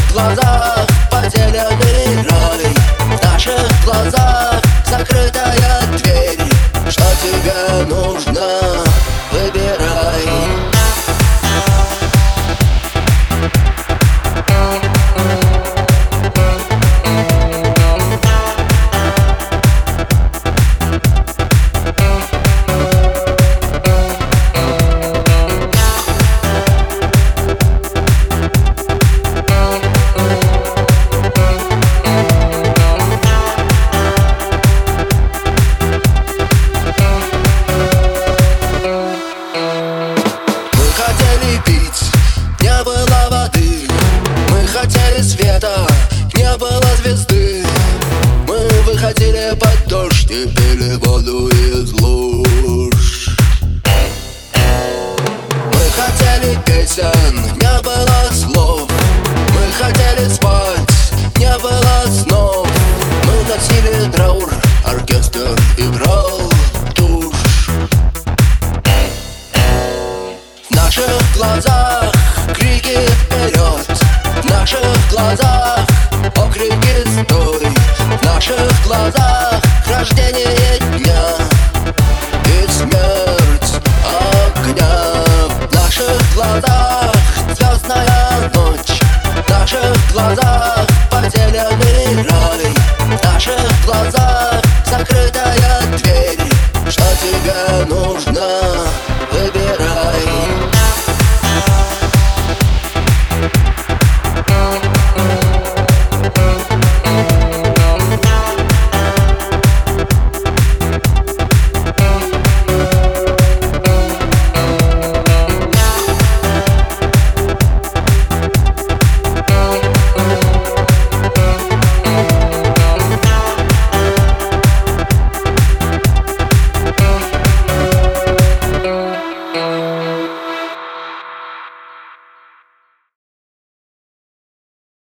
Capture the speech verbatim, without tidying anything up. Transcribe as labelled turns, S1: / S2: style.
S1: глазах потерянный рай, в наших глазах закрытая дверь. Что тебе нужно? Выбирай. Не было воды, мы хотели света, не было звезды. Мы выходили под дождь и пили воду из луж. Мы хотели песен, не было слов. Мы хотели спать, не было снов. Мы носили траур, оркестр играл тушь. В наших глазах крики вперед, в наших глазах окрики стой, в наших глазах рождение дня и смерть огня. В наших глазах звездная ночь, в наших глазах потерянный рай, в наших глазах